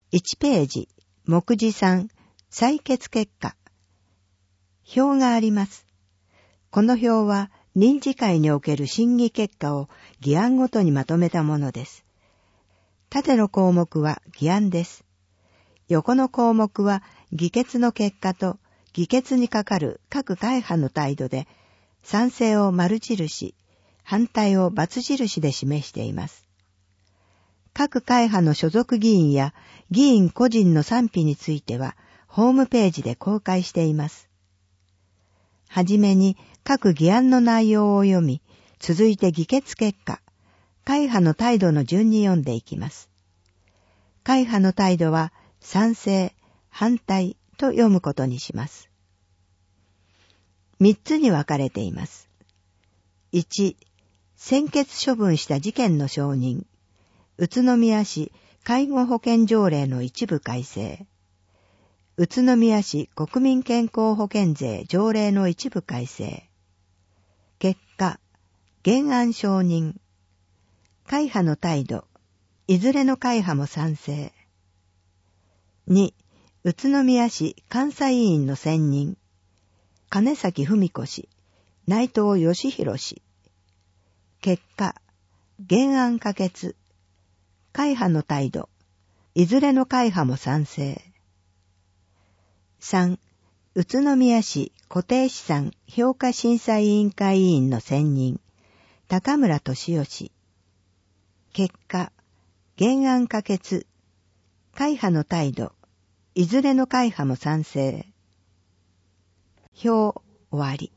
1ページ、目次3、採決結果。表があります。この表は臨時会における審議結果を議案ごとにまとめたものです。縦の項目は議案です。横の項目は議決の結果と議決にかかる各会派の態度で、賛成を丸印、反対を×印で示しています。各会派の所属議員や議員個人の賛否については、ホームページで公開しています。はじめに各議案の内容を読み、続いて議決結果、会派の態度の順に読んでいきます。会派の態度は賛成、反対と読むことにします。3つに分かれています。1、専決処分した事件の承認。宇都宮市介護保険条例の一部改正。宇都宮市国民健康保険税条例の一部改正。結果、原案承認。会派の態度。いずれの会派も賛成。2、宇都宮市監査委員の選任。金崎文子氏、内藤義弘氏。結果、原案可決。会派の態度。いずれの会派も賛成。3、宇都宮市固定資産評価審査委員会委員の選任。高村俊夫氏。結果、原案可決。会派の態度。いずれの会派も賛成。表終わり。